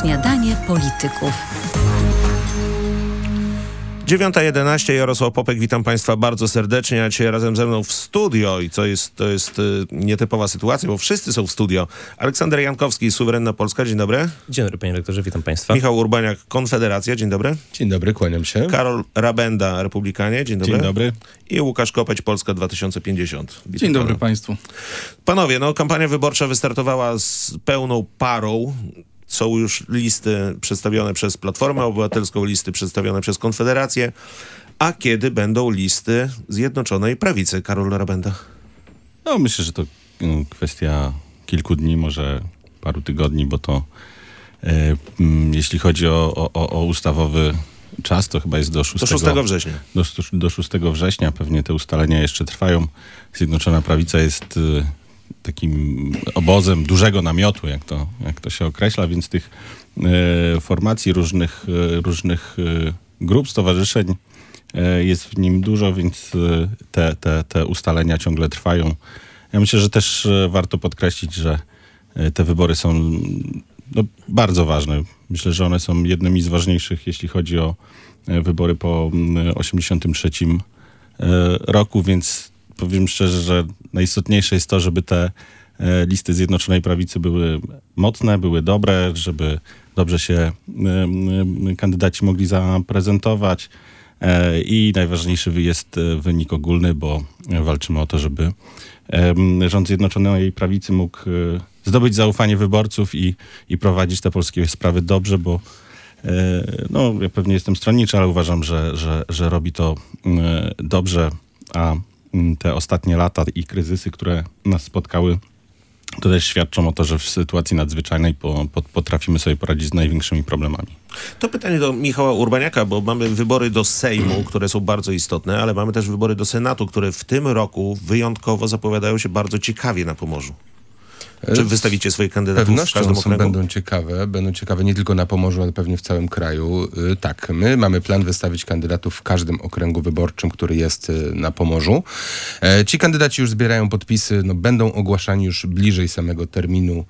Śniadanie polityków. 9:11, Jarosław Popek, witam Państwa bardzo serdecznie, a dzisiaj razem ze mną w studio i to jest nietypowa sytuacja, bo wszyscy są w studio. Aleksander Jankowski, Suwerenna Polska, dzień dobry. Dzień dobry, panie rektorze, witam Państwa. Michał Urbaniak, Konfederacja, dzień dobry. Dzień dobry, kłaniam się. Karol Rabenda, Republikanie, dzień dobry. Dzień dobry. I Łukasz Kopeć, Polska 2050. Witam Dzień dobry pana. Państwu. Panowie, kampania wyborcza wystartowała z pełną parą. Są już listy przedstawione przez Platformę Obywatelską, listy przedstawione przez Konfederację. A kiedy będą listy Zjednoczonej Prawicy? Karol Rabenda. Myślę, że to kwestia kilku dni, może paru tygodni, bo to jeśli chodzi o ustawowy czas, to chyba jest do 6 września. Do 6 września. Pewnie te ustalenia jeszcze trwają. Zjednoczona Prawica jest takim obozem dużego namiotu, jak to się określa, więc tych formacji różnych grup, stowarzyszeń jest w nim dużo, więc te ustalenia ciągle trwają. Ja myślę, że też warto podkreślić, że te wybory są bardzo ważne. Myślę, że one są jednymi z ważniejszych, jeśli chodzi o wybory po 1983 roku, więc powiem szczerze, że najistotniejsze jest to, żeby te listy Zjednoczonej Prawicy były mocne, były dobre, żeby dobrze się kandydaci mogli zaprezentować i najważniejszy jest wynik ogólny, bo walczymy o to, żeby rząd Zjednoczonej Prawicy mógł zdobyć zaufanie wyborców i prowadzić te polskie sprawy dobrze, bo ja pewnie jestem stronniczy, ale uważam, że robi to dobrze, a te ostatnie lata i kryzysy, które nas spotkały, to też świadczą o to, że w sytuacji nadzwyczajnej potrafimy sobie poradzić z największymi problemami. To pytanie do Michała Urbaniaka, bo mamy wybory do Sejmu, które są bardzo istotne, ale mamy też wybory do Senatu, które w tym roku wyjątkowo zapowiadają się bardzo ciekawie na Pomorzu. Czy wystawicie swoich kandydatów w każdym okręgu? Będą ciekawe nie tylko na Pomorzu, ale pewnie w całym kraju. Tak, my mamy plan wystawić kandydatów w każdym okręgu wyborczym, który jest na Pomorzu. Ci kandydaci już zbierają podpisy, będą ogłaszani już bliżej samego terminu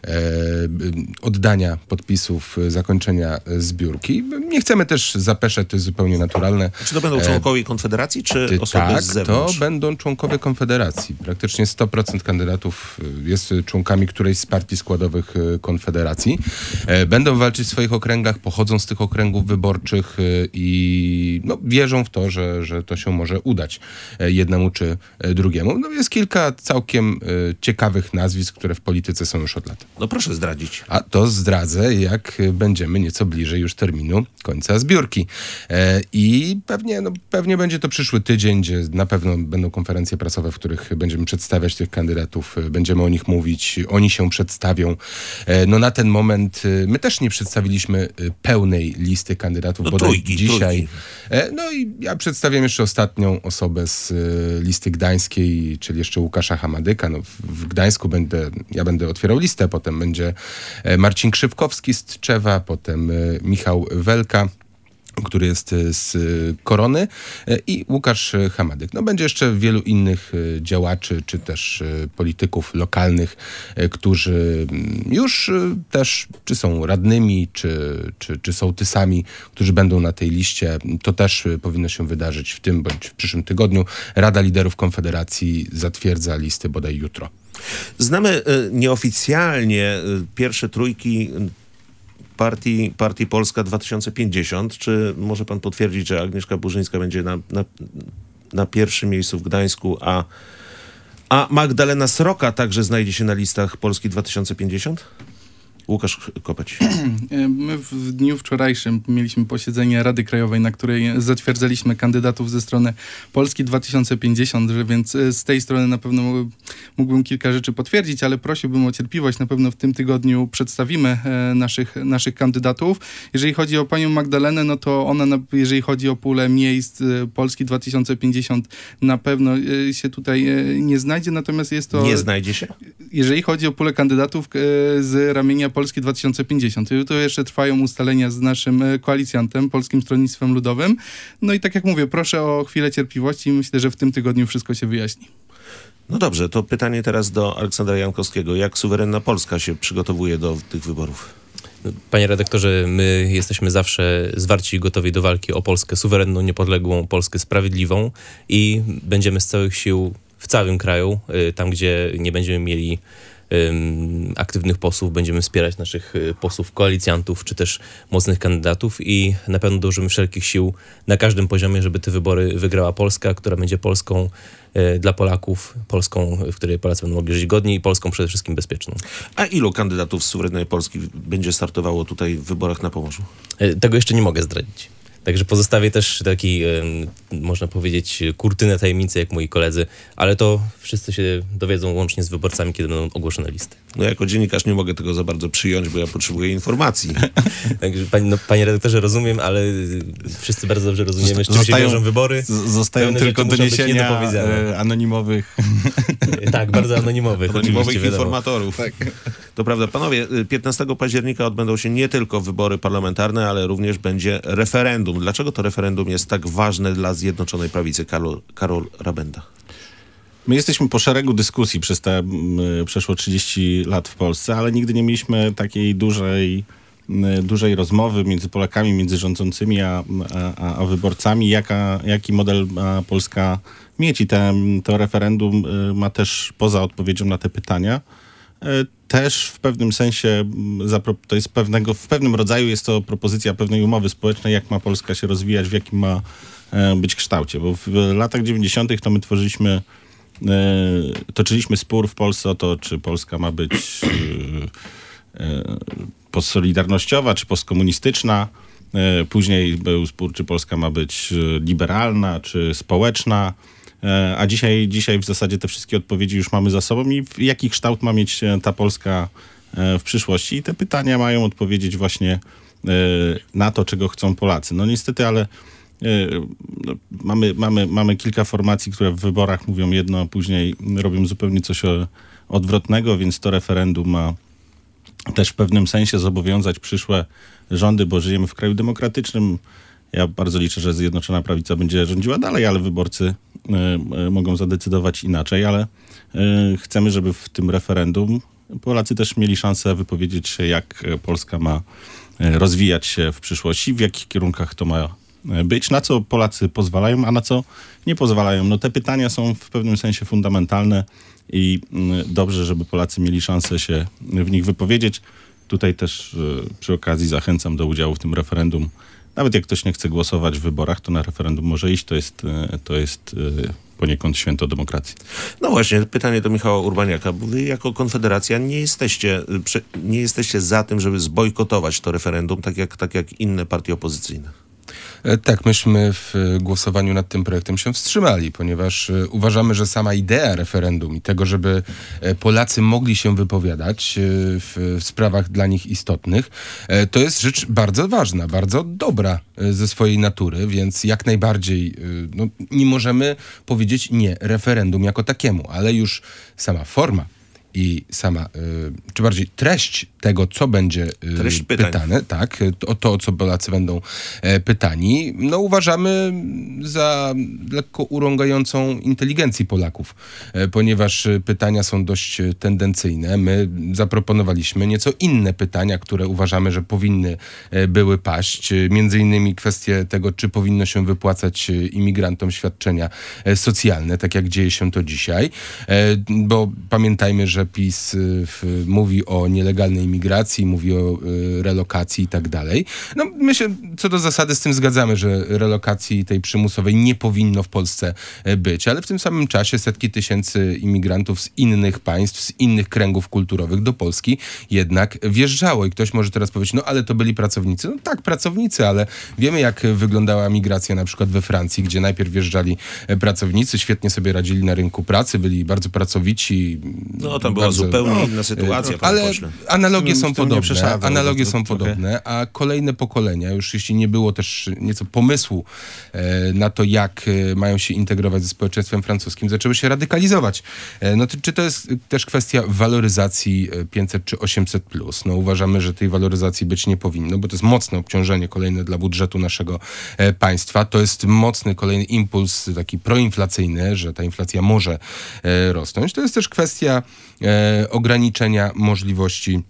oddania podpisów, zakończenia zbiórki. Nie chcemy też zapeszać, to jest zupełnie naturalne. Czy to będą członkowie Konfederacji, czy osoby z zewnątrz? To będą członkowie Konfederacji. Praktycznie 100% kandydatów jest członkami którejś z partii składowych Konfederacji. Będą walczyć w swoich okręgach, pochodzą z tych okręgów wyborczych i wierzą w to, że to się może udać jednemu czy drugiemu. Jest kilka całkiem ciekawych nazwisk, które w polityce są już od lat. Proszę zdradzić. A to zdradzę, jak będziemy nieco bliżej już terminu końca zbiórki. I pewnie będzie to przyszły tydzień, gdzie na pewno będą konferencje prasowe, w których będziemy przedstawiać tych kandydatów, będziemy o nich mówić, oni się przedstawią. Na ten moment my też nie przedstawiliśmy pełnej listy kandydatów, bo dzisiaj. I ja przedstawiam jeszcze ostatnią osobę z listy gdańskiej, czyli jeszcze Łukasza Hamadyka. W Gdańsku będę otwierał listę, potem będzie Marcin Krzywkowski z Tczewa, potem Michał Welka, który jest z Korony, i Łukasz Hamadyk. Będzie jeszcze wielu innych działaczy, czy też polityków lokalnych, którzy już też, czy są radnymi, czy sołtysami, którzy będą na tej liście. To też powinno się wydarzyć w tym bądź w przyszłym tygodniu. Rada Liderów Konfederacji zatwierdza listy bodaj jutro. Znamy nieoficjalnie pierwsze trójki partii Polska 2050. Czy może pan potwierdzić, że Agnieszka Burzyńska będzie na pierwszym miejscu w Gdańsku, a Magdalena Sroka także znajdzie się na listach Polski 2050? Łukasz Kopeć. My w dniu wczorajszym mieliśmy posiedzenie Rady Krajowej, na której zatwierdzaliśmy kandydatów ze strony Polski 2050, więc z tej strony na pewno mógłbym kilka rzeczy potwierdzić, ale prosiłbym o cierpliwość. Na pewno w tym tygodniu przedstawimy naszych kandydatów. Jeżeli chodzi o panią Magdalenę, to ona, jeżeli chodzi o pulę miejsc Polski 2050, na pewno się tutaj nie znajdzie, natomiast jest to... Nie znajdzie się? Jeżeli chodzi o pulę kandydatów z ramienia Polski 2050. Tu jeszcze trwają ustalenia z naszym koalicjantem, Polskim Stronnictwem Ludowym. I tak jak mówię, proszę o chwilę cierpliwości i myślę, że w tym tygodniu wszystko się wyjaśni. Dobrze, to pytanie teraz do Aleksandra Jankowskiego. Jak Suwerenna Polska się przygotowuje do tych wyborów? Panie redaktorze, my jesteśmy zawsze zwarci i gotowi do walki o Polskę suwerenną, niepodległą, Polskę sprawiedliwą i będziemy z całych sił w całym kraju, tam gdzie nie będziemy mieli aktywnych posłów, będziemy wspierać naszych posłów, koalicjantów, czy też mocnych kandydatów i na pewno dołożymy wszelkich sił na każdym poziomie, żeby te wybory wygrała Polska, która będzie Polską dla Polaków, Polską, w której Polacy będą mogli żyć godnie i Polską przede wszystkim bezpieczną. A ilu kandydatów z suwerennej Polski będzie startowało tutaj w wyborach na Pomorzu? Tego jeszcze nie mogę zdradzić. Także pozostawię też taki, można powiedzieć, kurtynę tajemnicy, jak moi koledzy, ale to wszyscy się dowiedzą łącznie z wyborcami, kiedy będą ogłoszone listy. No jako dziennikarz nie mogę tego za bardzo przyjąć, bo ja potrzebuję informacji. Także, panie redaktorze, rozumiem, ale wszyscy bardzo dobrze rozumiemy, z czym się wiążą wybory. Zostają tylko doniesienia anonimowych. Tak, bardzo anonimowych. Anonimowych informatorów. Tak. To prawda. Panowie, 15 października odbędą się nie tylko wybory parlamentarne, ale również będzie referendum. Dlaczego to referendum jest tak ważne dla Zjednoczonej Prawicy? Karol Rabenda. My jesteśmy po szeregu dyskusji przez te przeszło 30 lat w Polsce, ale nigdy nie mieliśmy takiej dużej rozmowy między Polakami, między rządzącymi a wyborcami, jaki model ma Polska mieć. I to referendum ma też, poza odpowiedzią na te pytania, też w pewnym sensie, to jest w pewnym rodzaju jest to propozycja pewnej umowy społecznej, jak ma Polska się rozwijać, w jakim ma być kształcie. Bo w latach 90. to my toczyliśmy spór w Polsce o to, czy Polska ma być postsolidarnościowa, czy postkomunistyczna. Później był spór, czy Polska ma być liberalna, czy społeczna. A dzisiaj w zasadzie te wszystkie odpowiedzi już mamy za sobą i jaki kształt ma mieć ta Polska w przyszłości. I te pytania mają odpowiedzieć właśnie na to, czego chcą Polacy. No niestety, ale mamy kilka formacji, które w wyborach mówią jedno, a później robią zupełnie coś odwrotnego, więc to referendum ma też w pewnym sensie zobowiązać przyszłe rządy, bo żyjemy w kraju demokratycznym. Ja bardzo liczę, że Zjednoczona Prawica będzie rządziła dalej, ale wyborcy mogą zadecydować inaczej, ale chcemy, żeby w tym referendum Polacy też mieli szansę wypowiedzieć się, jak Polska ma rozwijać się w przyszłości, w jakich kierunkach to ma być, na co Polacy pozwalają, a na co nie pozwalają. No te pytania są w pewnym sensie fundamentalne i dobrze, żeby Polacy mieli szansę się w nich wypowiedzieć. Tutaj też przy okazji zachęcam do udziału w tym referendum. Nawet jak ktoś nie chce głosować w wyborach, to na referendum może iść. To jest poniekąd święto demokracji. No właśnie, pytanie do Michała Urbaniaka, bo wy jako Konfederacja nie jesteście za tym, żeby zbojkotować to referendum, tak jak inne partie opozycyjne. Tak, myśmy w głosowaniu nad tym projektem się wstrzymali, ponieważ uważamy, że sama idea referendum i tego, żeby Polacy mogli się wypowiadać w sprawach dla nich istotnych, to jest rzecz bardzo ważna, bardzo dobra ze swojej natury, więc jak najbardziej nie możemy powiedzieć nie referendum jako takiemu, ale już sama forma i sama, czy bardziej treść tego, co będzie pytane, tak, o co Polacy będą pytani, no uważamy za lekko urągającą inteligencji Polaków, ponieważ pytania są dość tendencyjne. My zaproponowaliśmy nieco inne pytania, które uważamy, że powinny były paść. Między innymi kwestie tego, czy powinno się wypłacać imigrantom świadczenia socjalne, tak jak dzieje się to dzisiaj, bo pamiętajmy, że PiS mówi o nielegalnej imigracji, mówi o relokacji i tak dalej. No my się co do zasady z tym zgadzamy, że relokacji tej przymusowej nie powinno w Polsce być, ale w tym samym czasie setki tysięcy imigrantów z innych państw, z innych kręgów kulturowych do Polski jednak wjeżdżało. I ktoś może teraz powiedzieć, no ale to byli pracownicy. No tak, pracownicy, ale wiemy jak wyglądała migracja na przykład we Francji, gdzie najpierw wjeżdżali pracownicy, świetnie sobie radzili na rynku pracy, byli bardzo pracowici. No tam była zupełnie inna sytuacja. Ale analogie są podobne. Analogie są podobne, a kolejne pokolenia, już jeśli nie było też nieco pomysłu na to, jak mają się integrować ze społeczeństwem francuskim, zaczęły się radykalizować. No czy to jest też kwestia waloryzacji 500 czy 800+. No uważamy, że tej waloryzacji być nie powinno, bo to jest mocne obciążenie kolejne dla budżetu naszego państwa. To jest mocny kolejny impuls taki proinflacyjny, że ta inflacja może rosnąć. To jest też kwestia ograniczenia możliwości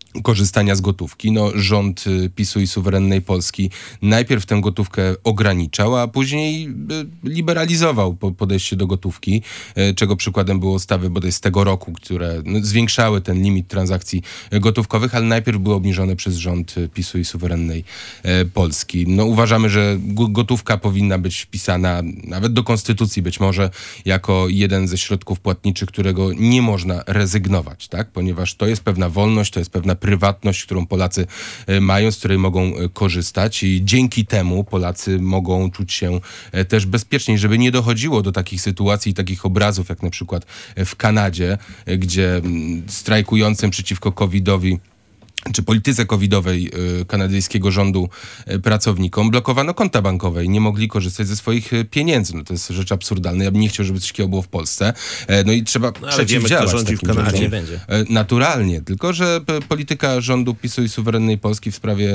korzystania z gotówki. No, rząd PiS-u i suwerennej Polski najpierw tę gotówkę ograniczał, a później liberalizował podejście do gotówki, czego przykładem były ustawy bodaj z tego roku, które zwiększały ten limit transakcji gotówkowych, ale najpierw były obniżone przez rząd PiS-u i suwerennej Polski. No, uważamy, że gotówka powinna być wpisana nawet do konstytucji, być może jako jeden ze środków płatniczych, którego nie można rezygnować, tak? Ponieważ to jest pewna wolność, to jest pewna prywatność, którą Polacy mają, z której mogą korzystać i dzięki temu Polacy mogą czuć się też bezpieczniej, żeby nie dochodziło do takich sytuacji, takich obrazów, jak na przykład w Kanadzie, gdzie strajkującym przeciwko COVID-owi czy polityce covidowej kanadyjskiego rządu pracownikom blokowano konta bankowe i nie mogli korzystać ze swoich pieniędzy. No to jest rzecz absurdalna. Ja bym nie chciał, żeby coś takiego było w Polsce. No i trzeba przeciwdziałać wiemy, kto rządzi w Kanadzie. Nie będzie. Naturalnie. Tylko że polityka rządu PiS-u i suwerennej Polski w sprawie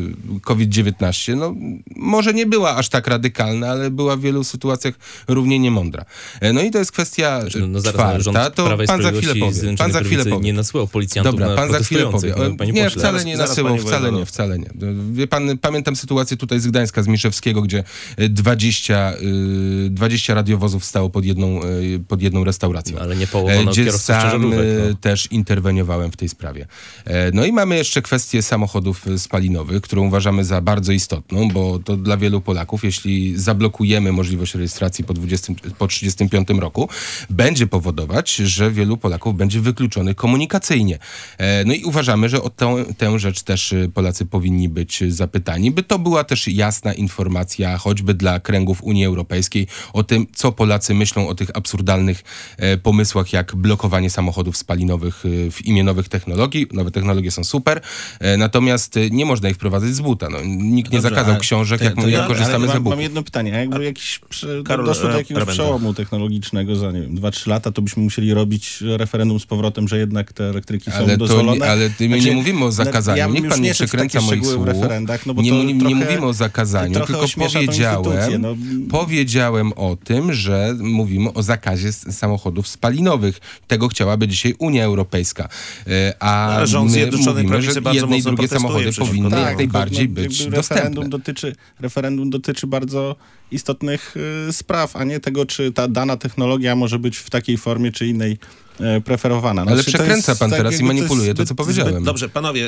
COVID-19 no, może nie była aż tak radykalna, ale była w wielu sytuacjach równie niemądra. No i to jest kwestia czwarta. To pan za chwilę powie. Pan za chwilę powie. Nie nasyłał policjantów na pan za chwilę powie. Nie, wcale nie nasyłał, wcale nie. Wie pan, pamiętam sytuację tutaj z Gdańska, z Miszewskiego, gdzie 20 radiowozów stało pod jedną restauracją. Ale nie połowiono gdzie kierowców sam ciężarówek. też interweniowałem w tej sprawie. No i mamy jeszcze kwestię samochodów spalinowych, którą uważamy za bardzo istotną, bo to dla wielu Polaków, jeśli zablokujemy możliwość rejestracji po 35 roku, będzie powodować, że wielu Polaków będzie wykluczonych komunikacyjnie. No i uważamy, że o tę rzecz też Polacy powinni być zapytani, by to była też jasna informacja, choćby dla kręgów Unii Europejskiej, o tym, co Polacy myślą o tych absurdalnych pomysłach, jak blokowanie samochodów spalinowych w imię nowych technologii. Nowe technologie są super, natomiast nie można ich wprowadzać z buta. No, nikt nie zakazał książek, jak korzystamy z e-booków. Mam jedno pytanie. A jakby doszło do jakiegoś przełomu technologicznego za, nie wiem, 2-3 lata, to byśmy musieli robić referendum z powrotem, że jednak te elektryki są dozwolone. Ale my nie mówimy o zakazaniu. Niech pan nie przekręca moich słów. No bo nie mówimy o zakazaniu, tylko powiedziałem o tym, że mówimy o zakazie samochodów spalinowych. Tego chciałaby dzisiaj Unia Europejska. A rząd my Zjednoczonej mówimy, że bardzo jedne i mocno drugie samochody powinny jak najbardziej no, być dostępne. Referendum dotyczy bardzo istotnych spraw, a nie tego, czy ta dana technologia może być w takiej formie, czy innej preferowana. Ale przekręca pan teraz i manipuluje to, co powiedziałem. Dobrze, panowie,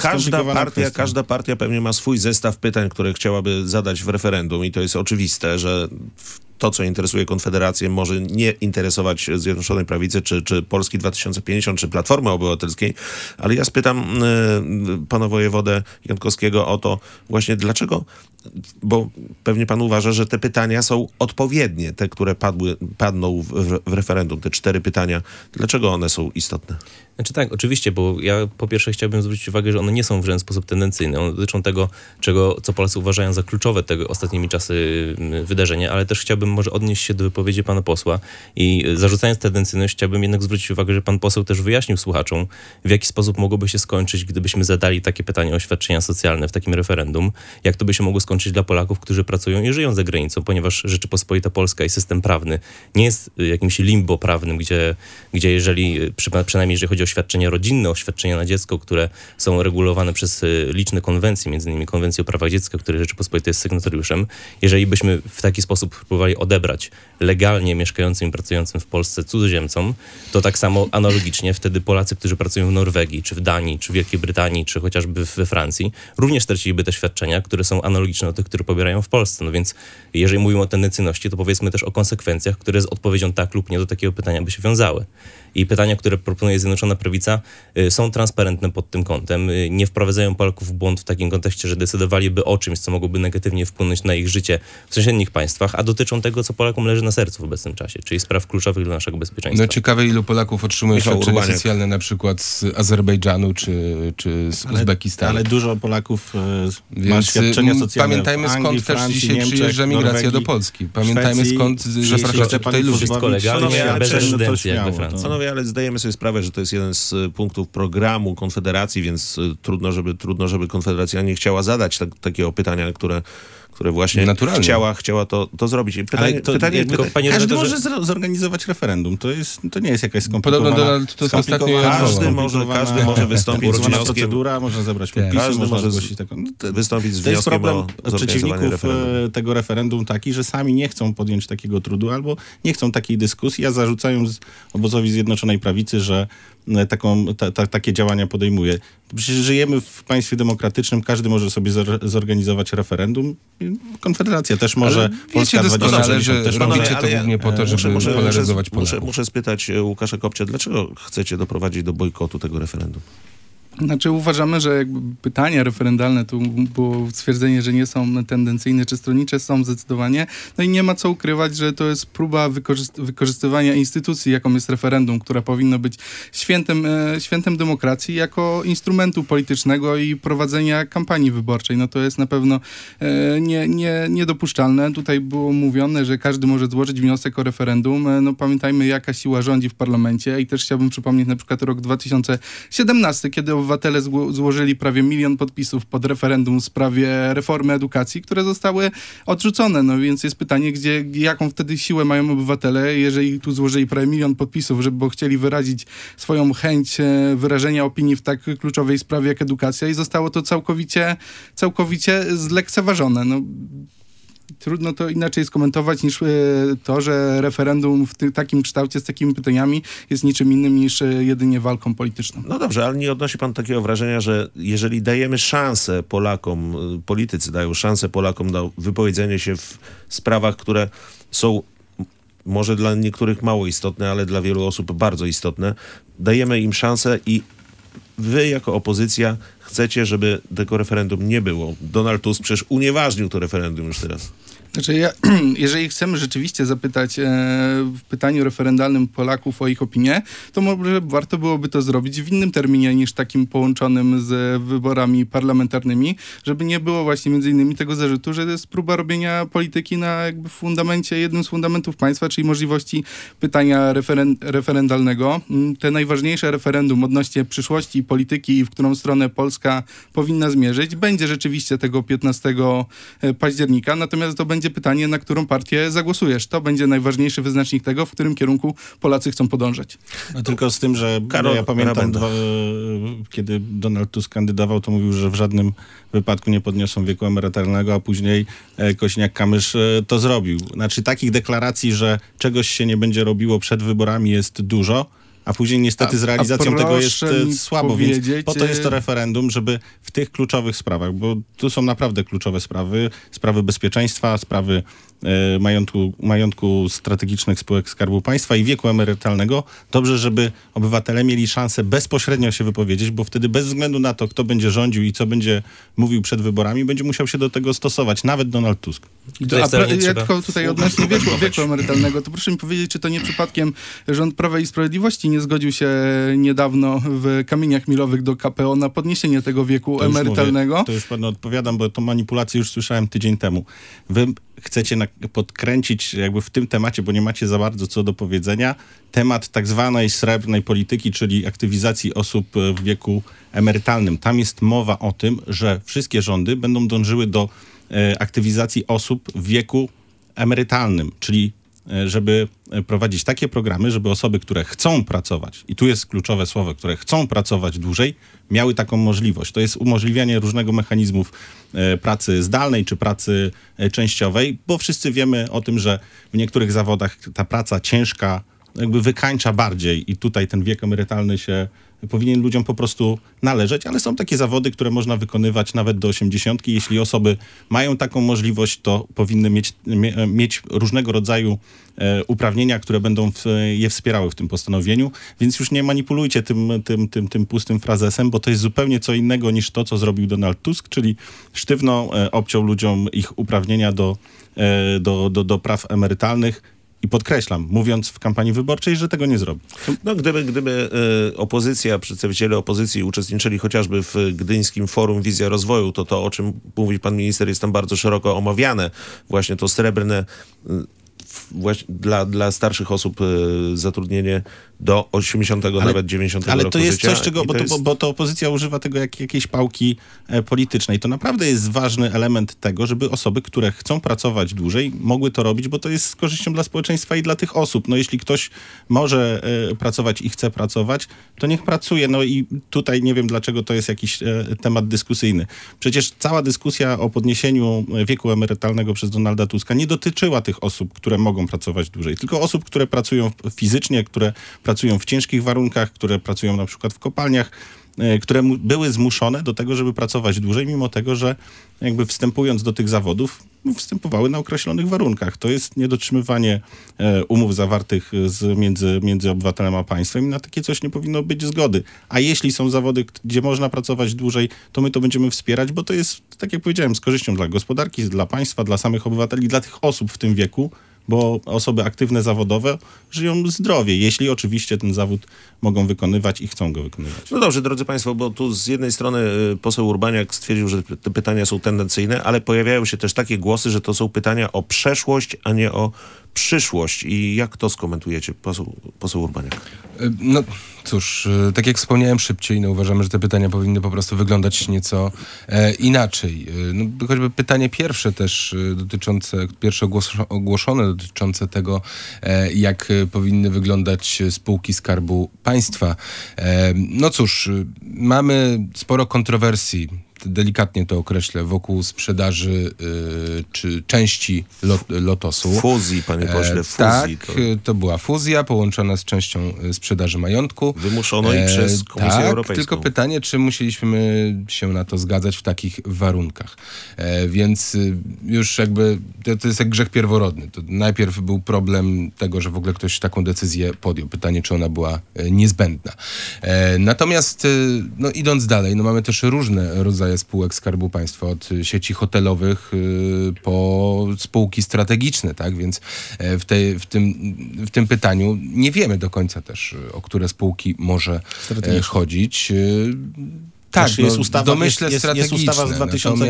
każda partia pewnie ma swój zestaw pytań, które chciałaby zadać w referendum i to jest oczywiste, że to, co interesuje Konfederację, może nie interesować Zjednoczonej Prawicy, czy Polski 2050, czy Platformy Obywatelskiej, ale ja spytam pana wojewodę Jankowskiego o to właśnie dlaczego, bo pewnie pan uważa, że te pytania są odpowiednie, te, które padną w referendum, te 4 pytania. Dlaczego one są istotne? Znaczy tak, oczywiście, bo ja po pierwsze chciałbym zwrócić uwagę, że one nie są w żaden sposób tendencyjne. One dotyczą tego, co Polacy uważają za kluczowe tego ostatnimi czasy wydarzenia, ale też chciałbym może odnieść się do wypowiedzi pana posła i zarzucając tendencyjność, chciałbym jednak zwrócić uwagę, że pan poseł też wyjaśnił słuchaczom, w jaki sposób mogłoby się skończyć, gdybyśmy zadali takie pytanie o świadczenia socjalne w takim referendum, jak to by się mogło skończyć dla Polaków, którzy pracują i żyją za granicą, ponieważ Rzeczypospolita Polska i system prawny nie jest jakimś limbo prawnym, gdzie jeżeli, przynajmniej jeżeli chodzi o świadczenia rodzinne, o świadczenia na dziecko, które są regulowane przez liczne konwencje, między innymi Konwencję o prawach dziecka, której Rzeczypospolita jest sygnatariuszem. Jeżeli byśmy w taki sposób próbowali odebrać legalnie mieszkającym i pracującym w Polsce cudzoziemcom, to tak samo analogicznie wtedy Polacy, którzy pracują w Norwegii, czy w Danii, czy w Wielkiej Brytanii, czy chociażby we Francji, również straciliby te świadczenia, które są analogiczne do tych, które pobierają w Polsce. No więc jeżeli mówimy o tendencyjności, to powiedzmy też o konsekwencjach, które z odpowiedzią tak lub nie do takiego pytania by się wiązały. I pytania, które proponuje Zjednoczona Prawica, są transparentne pod tym kątem. Nie wprowadzają Polaków w błąd w takim kontekście, że decydowaliby o czymś, co mogłoby negatywnie wpłynąć na ich życie w sąsiednich państwach, a dotyczą tego, co Polakom leży na sercu w obecnym czasie, czyli spraw kluczowych dla naszego bezpieczeństwa. No ciekawe, ilu Polaków otrzymuje świadczenia socjalne na przykład z Azerbejdżanu czy z Uzbekistanu. Ale dużo Polaków ma świadczenia socjalne. Pamiętajmy, w Anglii, skąd też Francji, dzisiaj Niemczech, przyjeżdża migracja Norwegii, do Polski. Pamiętajmy, Szwecji, skąd zaprasza tutaj ludzi. Wszystko legalnie, bez rezydencji jak we Francji. Panowie, panowie, ale zdajemy sobie sprawę, że to jest jeden z punktów programu Konfederacji, więc trudno, żeby Konfederacja nie chciała zadać takiego pytania, które właśnie chciała to zrobić. Pytanie, każdy może zorganizować referendum. To nie jest jakaś skomplikowana, każdy może wystąpić z wnioskiem. Procedura, można zebrać podpisy, można zgłosić taką. Wystąpić z wnioskiem. To jest problem przeciwników tego referendum taki, że sami nie chcą podjąć takiego trudu albo nie chcą takiej dyskusji, a zarzucają obozowi Zjednoczonej Prawicy, że takie działania podejmuje. Przecież żyjemy w państwie demokratycznym, każdy może sobie zorganizować referendum. Konfederacja też może. Polska 2050 też robicie to głównie po to, żeby polaryzować Polaków. Muszę spytać Łukasza Kopcia, dlaczego chcecie doprowadzić do bojkotu tego referendum? Znaczy uważamy, że jakby pytania referendalne, tu było stwierdzenie, że nie są tendencyjne czy stronnicze, są zdecydowanie. No i nie ma co ukrywać, że to jest próba wykorzystywania instytucji, jaką jest referendum, która powinno być świętem demokracji, jako instrumentu politycznego i prowadzenia kampanii wyborczej. No to jest na pewno niedopuszczalne. Tutaj było mówione, że każdy może złożyć wniosek o referendum. No pamiętajmy, jaka siła rządzi w parlamencie i też chciałbym przypomnieć na przykład rok 2017, kiedy obywatele złożyli prawie 1 milion podpisów pod referendum w sprawie reformy edukacji, które zostały odrzucone. No więc jest pytanie, jaką wtedy siłę mają obywatele, jeżeli tu złożyli prawie 1 milion podpisów, bo chcieli wyrazić swoją chęć wyrażenia opinii w tak kluczowej sprawie jak edukacja i zostało to całkowicie zlekceważone. No, trudno to inaczej skomentować niż to, że referendum w takim kształcie, z takimi pytaniami jest niczym innym niż jedynie walką polityczną. No dobrze, ale nie odnosi pan takiego wrażenia, że jeżeli dajemy szansę Polakom, politycy dają szansę Polakom na wypowiedzenie się w sprawach, które są może dla niektórych mało istotne, ale dla wielu osób bardzo istotne, dajemy im szansę i wy jako opozycja chcecie, żeby tego referendum nie było. Donald Tusk przecież unieważnił to referendum już teraz. Znaczy jeżeli chcemy rzeczywiście zapytać w pytaniu referendalnym Polaków o ich opinię, to może warto byłoby to zrobić w innym terminie niż takim połączonym z wyborami parlamentarnymi, żeby nie było właśnie między innymi tego zarzutu, że to jest próba robienia polityki na jakby fundamencie, jednym z fundamentów państwa, czyli możliwości pytania referendalnego. Te najważniejsze referendum odnośnie przyszłości polityki i w którą stronę Polska powinna zmierzyć, będzie rzeczywiście tego 15 października, natomiast to będzie pytanie, na którą partię zagłosujesz. To będzie najważniejszy wyznacznik tego, w którym kierunku Polacy chcą podążać. No tylko z tym, że ja pamiętam, kiedy Donald Tusk kandydował, to mówił, że w żadnym wypadku nie podniosą wieku emerytalnego, a później Kosiniak-Kamysz to zrobił. Znaczy takich deklaracji, że czegoś się nie będzie robiło przed wyborami jest dużo, a później niestety z realizacją tego jest słabo, więc po to jest to referendum, żeby w tych kluczowych sprawach, bo tu są naprawdę kluczowe sprawy bezpieczeństwa, sprawy majątku strategicznych spółek Skarbu Państwa i wieku emerytalnego. Dobrze, żeby obywatele mieli szansę bezpośrednio się wypowiedzieć, bo wtedy bez względu na to, kto będzie rządził i co będzie mówił przed wyborami, będzie musiał się do tego stosować, nawet Donald Tusk. Ja tylko tutaj odnośnie wieku emerytalnego, to proszę mi powiedzieć, czy to nie przypadkiem rząd Prawa i Sprawiedliwości nie zgodził się niedawno w kamieniach milowych do KPO na podniesienie tego wieku emerytalnego? To już panu odpowiadam, bo tą manipulację już słyszałem tydzień temu. Wy chcecie podkręcić jakby w tym temacie, bo nie macie za bardzo co do powiedzenia, temat tak zwanej srebrnej polityki, czyli aktywizacji osób w wieku emerytalnym. Tam jest mowa o tym, że wszystkie rządy będą dążyły do aktywizacji osób w wieku emerytalnym, czyli żeby prowadzić takie programy, żeby osoby, które chcą pracować, i tu jest kluczowe słowo, które chcą pracować dłużej, miały taką możliwość. To jest umożliwianie różnego mechanizmów pracy zdalnej czy pracy częściowej, bo wszyscy wiemy o tym, że w niektórych zawodach ta praca ciężka jakby wykańcza bardziej i tutaj ten wiek emerytalny powinien ludziom po prostu należeć, ale są takie zawody, które można wykonywać nawet do 80. Jeśli osoby mają taką możliwość, to powinny mieć różnego rodzaju uprawnienia, które będą je wspierały w tym postanowieniu, więc już nie manipulujcie tym pustym frazesem, bo to jest zupełnie co innego niż to, co zrobił Donald Tusk, czyli sztywno obciął ludziom ich uprawnienia do praw emerytalnych. I podkreślam, mówiąc w kampanii wyborczej, że tego nie zrobi. No, gdyby opozycja, przedstawiciele opozycji uczestniczyli chociażby w Gdyńskim Forum Wizja Rozwoju, to o czym mówi pan minister, jest tam bardzo szeroko omawiane. Właśnie to srebrne dla starszych osób zatrudnienie do 80, nawet 90 ale roku to jest życia. coś, czego, I bo to opozycja używa tego jak jakiejś pałki politycznej. To naprawdę jest ważny element tego, żeby osoby, które chcą pracować dłużej, mogły to robić, bo to jest z korzyścią dla społeczeństwa i dla tych osób. No jeśli ktoś może pracować i chce pracować, to niech pracuje. No i tutaj nie wiem, dlaczego to jest jakiś temat dyskusyjny. Przecież cała dyskusja o podniesieniu wieku emerytalnego przez Donalda Tuska nie dotyczyła tych osób, które mogą pracować dłużej, tylko osób, które pracują fizycznie, które pracują w ciężkich warunkach, które pracują na przykład w kopalniach, które były zmuszone do tego, żeby pracować dłużej, mimo tego, że jakby wstępując do tych zawodów, wstępowały na określonych warunkach. To jest niedotrzymywanie umów zawartych między obywatelem a państwem i na takie coś nie powinno być zgody. A jeśli są zawody, gdzie można pracować dłużej, to my to będziemy wspierać, bo to jest, tak jak powiedziałem, z korzyścią dla gospodarki, dla państwa, dla samych obywateli, dla tych osób w tym wieku, bo osoby aktywne zawodowe żyją zdrowie, jeśli oczywiście ten zawód mogą wykonywać i chcą go wykonywać. No dobrze, drodzy państwo, bo tu z jednej strony poseł Urbaniak stwierdził, że te pytania są tendencyjne, ale pojawiają się też takie głosy, że to są pytania o przeszłość, a nie o przyszłość. I jak to skomentujecie, poseł Urbaniak? No cóż, tak jak wspomniałem szybciej, no uważamy, że te pytania powinny po prostu wyglądać nieco inaczej. No, choćby pytanie pierwsze też dotyczące, pierwsze ogłoszone dotyczące tego, jak powinny wyglądać spółki Skarbu Państwa. No cóż, mamy sporo kontrowersji, delikatnie to określę, wokół sprzedaży czy części Lotosu. Fuzji, panie pośle, fuzji. Tak, to była fuzja połączona z częścią sprzedaży majątku. Wymuszono i przez Komisję Europejską. Tylko pytanie, czy musieliśmy się na to zgadzać w takich warunkach. Więc już jakby to jest jak grzech pierworodny. To najpierw był problem tego, że w ogóle ktoś taką decyzję podjął. Pytanie, czy ona była niezbędna. Natomiast no, idąc dalej, no, mamy też różne rodzaje spółek Skarbu Państwa, od sieci hotelowych po spółki strategiczne, tak? Więc w tym pytaniu nie wiemy do końca też, o które spółki może chodzić. Tak, jest ustawa, jest ustawa z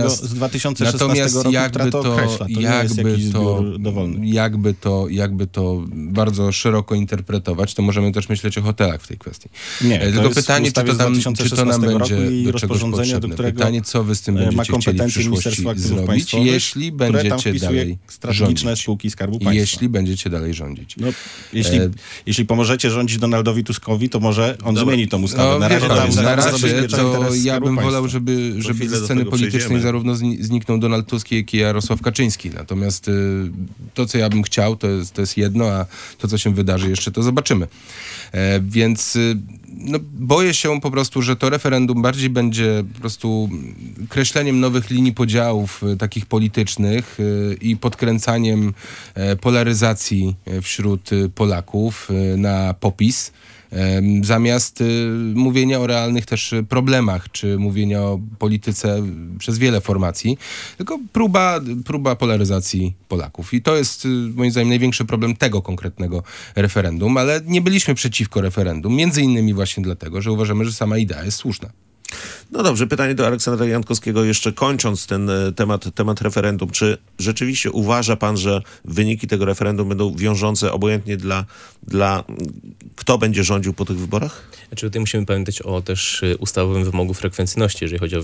2016 roku, która to określa. To nie jest jakiś zbiór dowolny. Jakby to bardzo szeroko interpretować, to możemy też myśleć o hotelach w tej kwestii. Nie, tylko pytanie, czy to nam będzie i do czegoś potrzebne. do którego pytanie, co wy z tym będziecie chcieli w przyszłości zrobić, jeśli będziecie dalej strategiczne spółki Skarbu Państwa. Jeśli będziecie dalej rządzić. No, jeśli pomożecie rządzić Donaldowi Tuskowi, to może on zmieni tą ustawę. Na razie to ja bym wolał, żeby ze sceny politycznej zarówno zniknął Donald Tusk, jak i Jarosław Kaczyński. Natomiast to, co ja bym chciał, to jest jedno, a to, co się wydarzy, jeszcze to zobaczymy. Więc no, boję się po prostu, że to referendum bardziej będzie po prostu kreśleniem nowych linii podziałów takich politycznych i podkręcaniem polaryzacji wśród Polaków na popis, zamiast mówienia o realnych też problemach, czy mówienia o polityce przez wiele formacji, tylko próba polaryzacji Polaków. I to jest moim zdaniem największy problem tego konkretnego referendum, ale nie byliśmy przeciwko referendum, między innymi właśnie dlatego, że uważamy, że sama idea jest słuszna. No dobrze, pytanie do Aleksandra Jankowskiego, jeszcze kończąc ten temat referendum. Czy rzeczywiście uważa pan, że wyniki tego referendum będą wiążące obojętnie dla kto będzie rządził po tych wyborach? Znaczy tutaj musimy pamiętać o też ustawowym wymogu frekwencyjności, jeżeli chodzi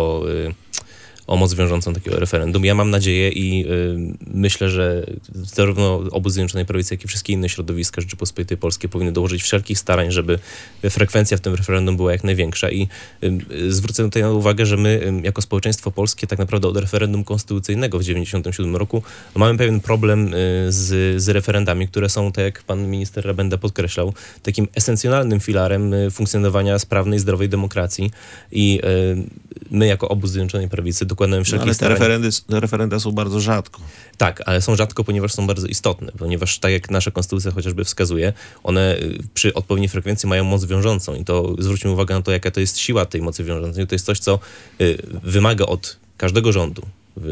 o moc wiążącą takiego referendum. Ja mam nadzieję i myślę, że zarówno obóz Zjednoczonej Prawicy, jak i wszystkie inne środowiska Rzeczypospolitej Polskiej powinny dołożyć wszelkich starań, żeby frekwencja w tym referendum była jak największa. I zwrócę tutaj uwagę, że my jako społeczeństwo polskie tak naprawdę od referendum konstytucyjnego w 1997 roku mamy pewien problem z referendami, które są, tak jak pan minister Rabenda podkreślał, takim esencjonalnym filarem funkcjonowania sprawnej, zdrowej demokracji. I my jako obóz Zjednoczonej Prawicy dokładamy wszelkich starań. Te referenda są bardzo rzadko. Tak, ale są rzadko, ponieważ są bardzo istotne, ponieważ tak jak nasza konstytucja chociażby wskazuje, one przy odpowiedniej frekwencji mają moc wiążącą i to zwróćmy uwagę na to, jaka to jest siła tej mocy wiążącej. To jest coś, co wymaga od każdego rządu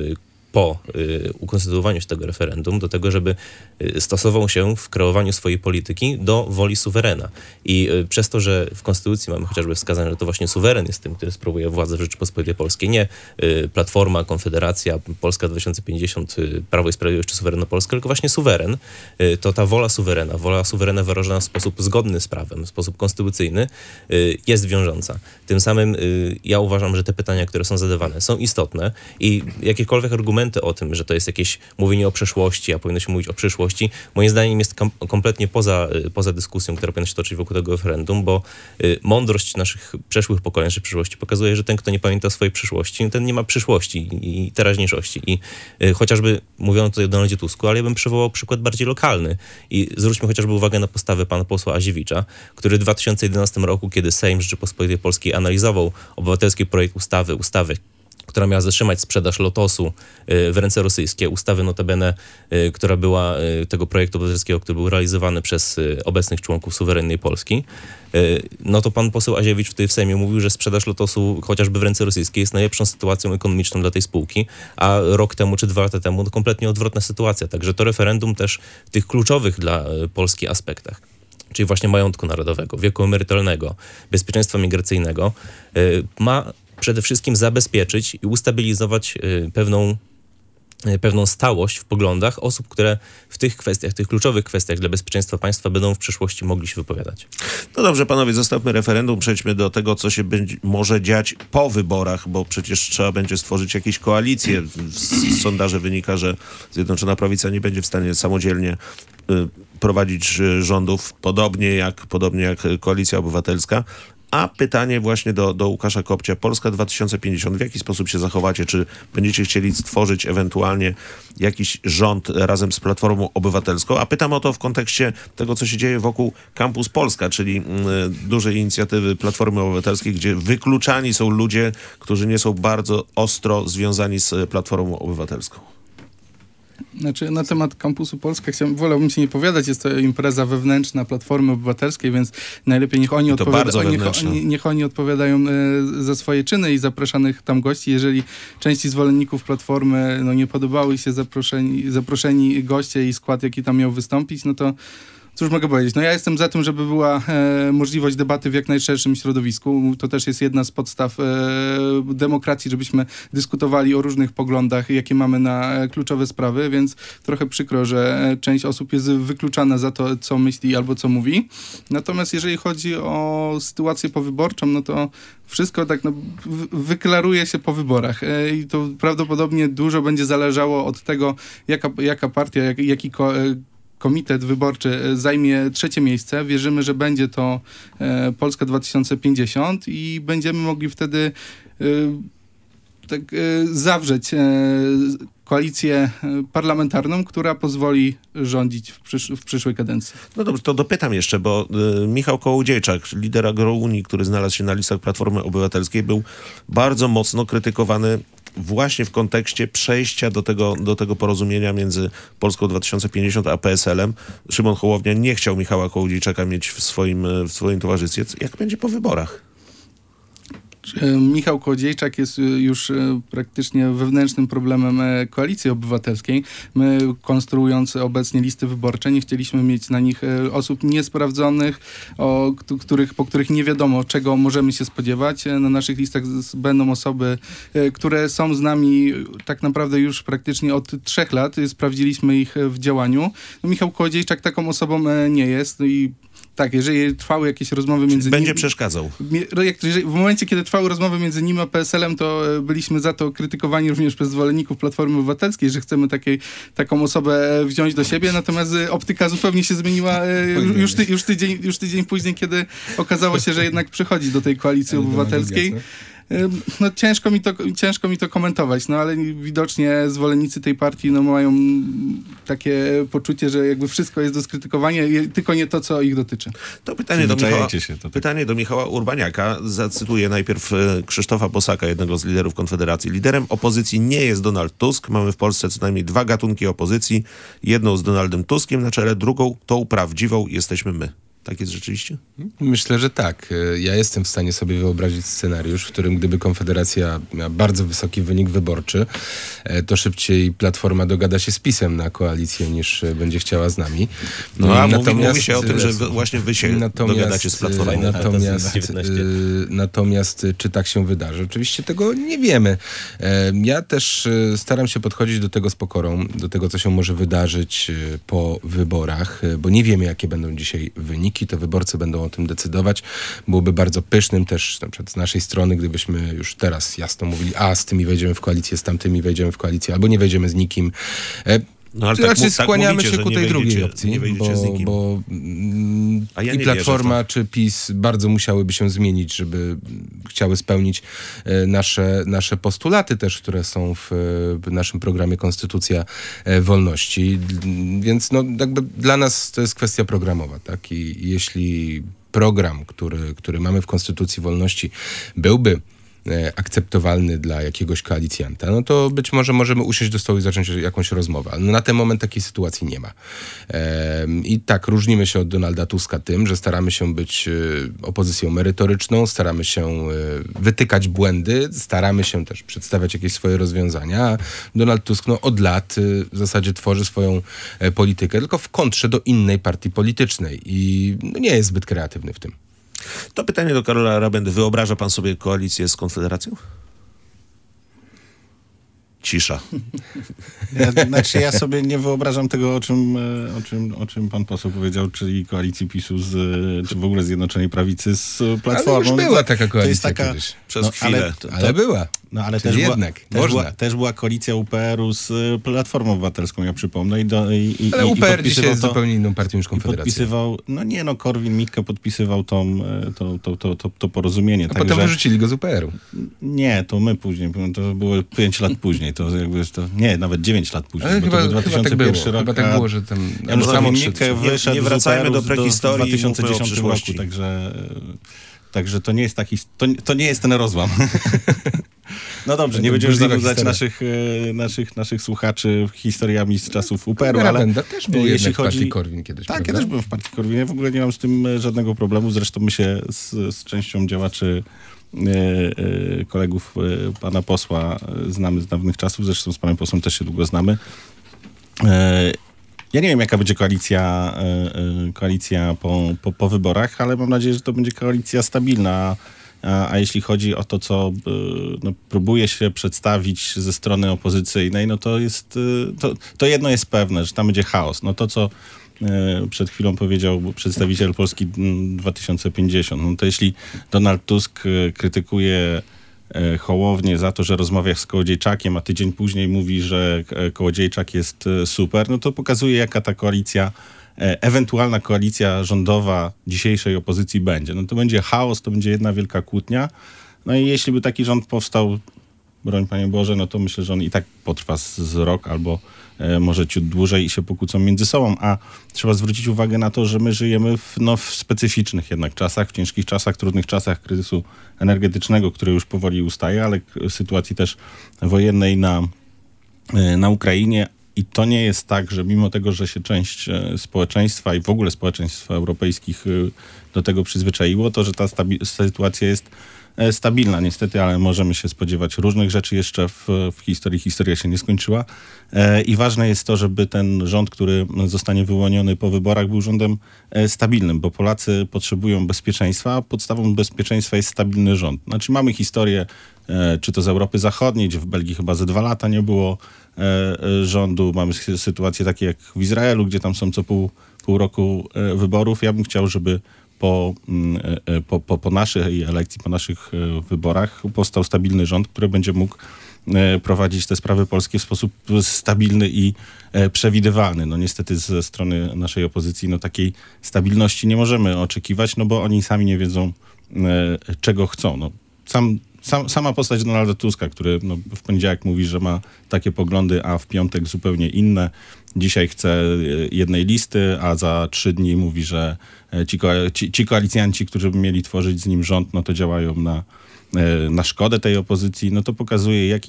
po ukonstytuowaniu się tego referendum do tego, żeby stosował się w kreowaniu swojej polityki do woli suwerena. I przez to, że w Konstytucji mamy chociażby wskazane, że to właśnie suweren jest tym, który sprawuje władzę w Rzeczypospolitej Polskiej, nie Platforma, Konfederacja, Polska 2050, Prawo i Sprawiedliwość czy Suwerenna Polska, tylko właśnie suweren, to ta wola suwerena wyrażona w sposób zgodny z prawem, w sposób konstytucyjny jest wiążąca. Tym samym ja uważam, że te pytania, które są zadawane, są istotne i jakiekolwiek argumenty o tym, że to jest jakieś mówienie o przeszłości, a powinno się mówić o przyszłości, moim zdaniem jest kompletnie poza dyskusją, która powinna się toczyć wokół tego referendum, bo mądrość naszych przeszłych pokoleń czy przyszłości pokazuje, że ten, kto nie pamięta swojej przyszłości, ten nie ma przyszłości i teraźniejszości. I chociażby mówiono tutaj o Donaldzie Tusku, ale ja bym przywołał przykład bardziej lokalny. I zwróćmy chociażby uwagę na postawę pana posła Aziewicza, który w 2011 roku, kiedy Sejm Rzeczypospolitej Polskiej analizował obywatelski projekt ustawy, która miała zatrzymać sprzedaż Lotosu w ręce rosyjskie, ustawy notabene, która była tego projektu obywatelskiego, który był realizowany przez obecnych członków suwerennej Polski, no to pan poseł Aziewicz w Sejmie mówił, że sprzedaż Lotosu chociażby w ręce rosyjskie jest najlepszą sytuacją ekonomiczną dla tej spółki, a rok temu czy 2 lata temu to kompletnie odwrotna sytuacja. Także to referendum też w tych kluczowych dla Polski aspektach, czyli właśnie majątku narodowego, wieku emerytalnego, bezpieczeństwa migracyjnego, ma przede wszystkim zabezpieczyć i ustabilizować pewną stałość w poglądach osób, które w tych kwestiach, tych kluczowych kwestiach dla bezpieczeństwa państwa będą w przyszłości mogli się wypowiadać. No dobrze, panowie, zostawmy referendum, przejdźmy do tego, co się może dziać po wyborach, bo przecież trzeba będzie stworzyć jakieś koalicje. Z sondaży wynika, że Zjednoczona Prawica nie będzie w stanie samodzielnie prowadzić rządów, podobnie jak Koalicja Obywatelska. A pytanie właśnie do Łukasza Kopcia. Polska 2050. W jaki sposób się zachowacie? Czy będziecie chcieli stworzyć ewentualnie jakiś rząd razem z Platformą Obywatelską? A pytam o to w kontekście tego, co się dzieje wokół Campus Polska, czyli dużej inicjatywy Platformy Obywatelskiej, gdzie wykluczani są ludzie, którzy nie są bardzo ostro związani z Platformą Obywatelską. Znaczy, na temat Kampusu Polska wolałbym się nie powiadać, jest to impreza wewnętrzna Platformy Obywatelskiej, więc najlepiej niech oni odpowiadają za swoje czyny i zapraszanych tam gości. Jeżeli części zwolenników Platformy nie podobały się zaproszeni goście i skład, jaki tam miał wystąpić, no to cóż mogę powiedzieć? Ja jestem za tym, żeby była możliwość debaty w jak najszerszym środowisku. To też jest jedna z podstaw demokracji, żebyśmy dyskutowali o różnych poglądach, jakie mamy na kluczowe sprawy, więc trochę przykro, że część osób jest wykluczana za to, co myśli albo co mówi. Natomiast jeżeli chodzi o sytuację powyborczą, no to wszystko tak wyklaruje się po wyborach i to prawdopodobnie dużo będzie zależało od tego, jaka partia, jaki komitet wyborczy zajmie 3. miejsce. Wierzymy, że będzie to Polska 2050 i będziemy mogli wtedy zawrzeć koalicję parlamentarną, która pozwoli rządzić w przyszłej kadencji. No dobrze, to dopytam jeszcze, bo Michał Kołodziejczak, lider Agrounii, który znalazł się na listach Platformy Obywatelskiej, był bardzo mocno krytykowany właśnie w kontekście przejścia do tego porozumienia między Polską 2050 a PSL-em. Szymon Hołownia nie chciał Michała Kołodziejczaka mieć w swoim towarzystwie. Jak będzie po wyborach? Michał Kołodziejczak jest już praktycznie wewnętrznym problemem Koalicji Obywatelskiej. My, konstruując obecnie listy wyborcze, nie chcieliśmy mieć na nich osób niesprawdzonych, po których nie wiadomo, czego możemy się spodziewać. Na naszych listach będą osoby, które są z nami tak naprawdę już praktycznie od 3 lat. Sprawdziliśmy ich w działaniu. Michał Kołodziejczak taką osobą nie jest i tak, jeżeli trwały jakieś rozmowy między nimi... Będzie przeszkadzał. W momencie, kiedy trwały rozmowy między nim a PSL-em, to byliśmy za to krytykowani również przez zwolenników Platformy Obywatelskiej, że chcemy taką osobę wziąć do siebie, natomiast optyka zupełnie się zmieniła już tydzień później, kiedy okazało się, że jednak przychodzi do tej Koalicji Obywatelskiej. Ciężko mi to komentować, ale widocznie zwolennicy tej partii mają takie poczucie, że jakby wszystko jest do skrytykowania, tylko nie to, co ich dotyczy. To pytanie do Michała Urbaniaka. Zacytuję najpierw Krzysztofa Bosaka, jednego z liderów Konfederacji. Liderem opozycji nie jest Donald Tusk. Mamy w Polsce co najmniej 2 gatunki opozycji. Jedną z Donaldem Tuskiem na czele, drugą, tą prawdziwą, jesteśmy my. Tak jest rzeczywiście? Myślę, że tak. Ja jestem w stanie sobie wyobrazić scenariusz, w którym gdyby Konfederacja miała bardzo wysoki wynik wyborczy, to szybciej Platforma dogada się z PiS-em na koalicję, niż będzie chciała z nami. No a mówi się o tym, że właśnie wy się dogadacie z Platformą. Natomiast czy tak się wydarzy? Oczywiście tego nie wiemy. Ja też staram się podchodzić do tego z pokorą, do tego, co się może wydarzyć po wyborach, bo nie wiemy, jakie będą dzisiaj wyniki. To wyborcy będą o tym decydować. Byłoby bardzo pysznym też na przykład z naszej strony, gdybyśmy już teraz jasno mówili, z tymi wejdziemy w koalicję, z tamtymi wejdziemy w koalicję, albo nie wejdziemy z nikim. No, ale raczej skłaniamy mówicie, się ku tej drugiej opcji, bo i Platforma czy PiS bardzo musiałyby się zmienić, żeby chciały spełnić nasze postulaty też, które są w naszym programie Konstytucja Wolności. Więc no, jakby dla nas to jest kwestia programowa, tak? I jeśli program, który mamy w Konstytucji Wolności byłby akceptowalny dla jakiegoś koalicjanta, no to być może możemy usiąść do stołu i zacząć jakąś rozmowę. Ale na ten moment takiej sytuacji nie ma. I tak, różnimy się od Donalda Tuska tym, że staramy się być opozycją merytoryczną, staramy się wytykać błędy, staramy się też przedstawiać jakieś swoje rozwiązania. Donald Tusk od lat w zasadzie tworzy swoją politykę, tylko w kontrze do innej partii politycznej i nie jest zbyt kreatywny w tym. To pytanie do Karola Rabendy. Wyobraża pan sobie koalicję z Konfederacją? Cisza. Ja sobie nie wyobrażam tego, o czym pan poseł powiedział, czyli koalicji PiS-u czy w ogóle Zjednoczonej Prawicy z Platformą. Ale już była taka koalicja to jest taka, kiedyś. Przez chwilę. Ale była. No ale też była koalicja UPR-u z Platformą Obywatelską, ja przypomnę. Ale UPR dzisiaj jest zupełnie inną partią niż Konfederacja. Korwin-Mikke podpisywał to porozumienie. A potem wyrzucili go z UPR-u. Nie, to my później, to było 5 lat później. Nawet 9 lat później. Ale bo to był 2001 rok. Chyba tak było, że tam... Korwin-Mikke wyszedł nie wracajmy do prehistorii w 2010 roku, także to nie jest taki... To nie jest ten rozłam. No dobrze, nie będziemy zanudzać naszych słuchaczy historiami z czasów UPR-u, ale też był jeśli chodzi... w partii Korwin kiedyś, tak, prawda? ja też byłem w partii Korwin. Ja w ogóle nie mam z tym żadnego problemu. Zresztą my się z częścią działaczy kolegów pana posła znamy z dawnych czasów. Zresztą z panem posłem też się długo znamy. Ja nie wiem, jaka będzie koalicja po wyborach, ale mam nadzieję, że to będzie koalicja stabilna. A jeśli chodzi o to, co próbuje się przedstawić ze strony opozycyjnej, no to jest to jedno jest pewne, że tam będzie chaos. No to, co przed chwilą powiedział przedstawiciel Polski 2050, no to jeśli Donald Tusk krytykuje Hołownię za to, że rozmawia z Kołodziejczakiem, a tydzień później mówi, że Kołodziejczak jest super, no to pokazuje, jaka ta koalicja, ewentualna koalicja rządowa dzisiejszej opozycji będzie. No to będzie chaos, to będzie jedna wielka kłótnia. No i jeśli by taki rząd powstał, broń Panie Boże, no to myślę, że on i tak potrwa z rok albo może ciut dłużej i się pokłócą między sobą, a trzeba zwrócić uwagę na to, że my żyjemy w specyficznych jednak czasach, w ciężkich czasach, trudnych czasach kryzysu energetycznego, który już powoli ustaje, ale sytuacji też wojennej na Ukrainie. I to nie jest tak, że mimo tego, że się część społeczeństwa i w ogóle społeczeństw europejskich do tego przyzwyczaiło, to że ta sytuacja jest stabilna niestety, ale możemy się spodziewać różnych rzeczy jeszcze w historii. Historia się nie skończyła. I ważne jest to, żeby ten rząd, który zostanie wyłoniony po wyborach, był rządem stabilnym, bo Polacy potrzebują bezpieczeństwa, a podstawą bezpieczeństwa jest stabilny rząd. Znaczy mamy historię, czy to z Europy Zachodniej, gdzie w Belgii chyba ze 2 lata nie było rządu. Mamy sytuacje takie jak w Izraelu, gdzie tam są co pół roku wyborów. Ja bym chciał, żeby po naszej elekcji, po naszych wyborach powstał stabilny rząd, który będzie mógł prowadzić te sprawy polskie w sposób stabilny i przewidywalny. No niestety ze strony naszej opozycji takiej stabilności nie możemy oczekiwać, bo oni sami nie wiedzą, czego chcą. No, sama postać Donalda Tuska, który w poniedziałek mówi, że ma takie poglądy, a w piątek zupełnie inne. Dzisiaj chce jednej listy, a za 3 dni mówi, że ci koalicjanci, którzy by mieli tworzyć z nim rząd, to działają na szkodę tej opozycji. No to pokazuje,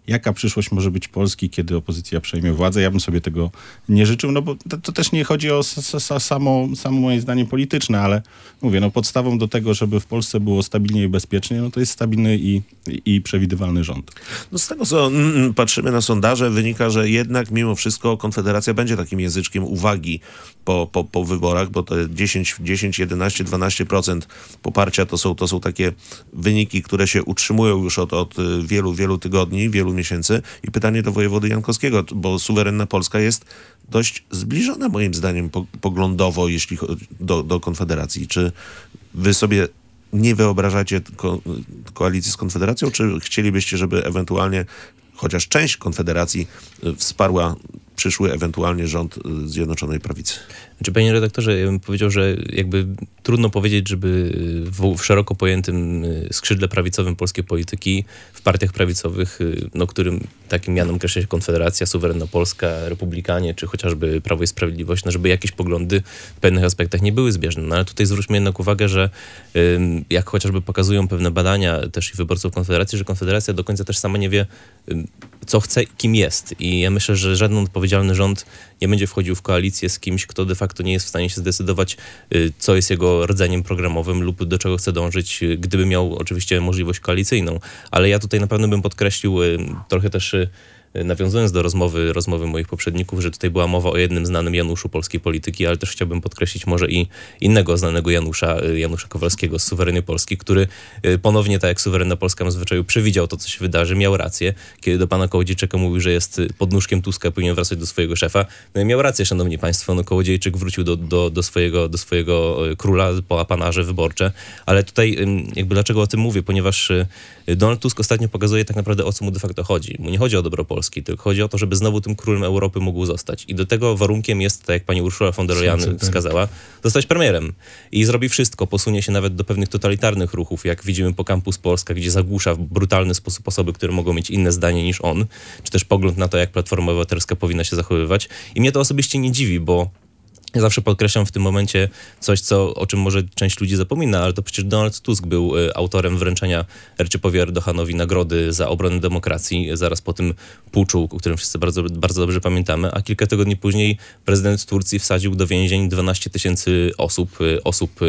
jaka przyszłość może być Polski, kiedy opozycja przejmie władzę. Ja bym sobie tego nie życzył, no bo to też nie chodzi o samo moje zdanie polityczne, ale mówię, no podstawą do tego, żeby w Polsce było stabilnie i bezpiecznie, no to jest stabilny i przewidywalny rząd. No z tego, co patrzymy na sondaże, wynika, że jednak mimo wszystko Konfederacja będzie takim języczkiem uwagi po wyborach, bo to 10, 11, 12% poparcia to są takie wyniki, które się utrzymują już od wielu tygodni, wielu miesięcy. I pytanie do wojewody Jankowskiego, bo suwerenna Polska jest dość zbliżona moim zdaniem poglądowo, jeśli chodzi do Konfederacji. Czy wy sobie nie wyobrażacie koalicji z Konfederacją, czy chcielibyście, żeby ewentualnie chociaż część Konfederacji wsparła przyszły ewentualnie rząd Zjednoczonej Prawicy? Znaczy, panie redaktorze, ja bym powiedział, że jakby trudno powiedzieć, żeby w szeroko pojętym skrzydle prawicowym polskiej polityki, w partiach prawicowych, no, którym takim mianem określa się Konfederacja, Suwerenna Polska, Republikanie, czy chociażby Prawo i Sprawiedliwość, no, żeby jakieś poglądy w pewnych aspektach nie były zbieżne. No, ale tutaj zwróćmy jednak uwagę, że jak chociażby pokazują pewne badania też i wyborców Konfederacji, że Konfederacja do końca też sama nie wie, co chce i kim jest. I ja myślę, że żaden odpowiedzialny rząd nie będzie wchodził w koalicję z kimś, kto de facto nie jest w stanie się zdecydować, co jest jego rdzeniem programowym lub do czego chce dążyć, gdyby miał oczywiście możliwość koalicyjną. Ale ja tutaj na pewno bym podkreślił trochę też, nawiązując do rozmowy moich poprzedników, że tutaj była mowa o jednym znanym Januszu polskiej polityki, ale też chciałbym podkreślić może i innego znanego Janusza Kowalskiego z Suwerennej Polski, który ponownie, tak jak Suwerenna Polska na zwyczaju, przewidział to, co się wydarzy, miał rację, kiedy do pana Kołodziejczyka mówił, że jest pod nóżkiem Tuska, powinien wracać do swojego szefa. No i miał rację, szanowni państwo, no Kołodziejczyk wrócił do swojego króla po apanaże wyborcze, ale tutaj jakby dlaczego o tym mówię, ponieważ Donald Tusk ostatnio pokazuje tak naprawdę, o co mu de facto chodzi. Mu nie chodzi o dobro Polski, tylko chodzi o to, żeby znowu tym królem Europy mógł zostać. I do tego warunkiem jest, tak jak pani Ursula von der Leyen wskazała, zostać premierem. I zrobi wszystko, posunie się nawet do pewnych totalitarnych ruchów, jak widzimy po Campus Polska, gdzie zagłusza w brutalny sposób osoby, które mogą mieć inne zdanie niż on, czy też pogląd na to, jak Platforma Obywatelska powinna się zachowywać. I mnie to osobiście nie dziwi, bo ja zawsze podkreślam w tym momencie coś, o czym może część ludzi zapomina, ale to przecież Donald Tusk był autorem wręczenia Recepowi Erdoganowi nagrody za obronę demokracji zaraz po tym puczu, o którym wszyscy bardzo, bardzo dobrze pamiętamy, a kilka tygodni później prezydent Turcji wsadził do więzień 12 000 osób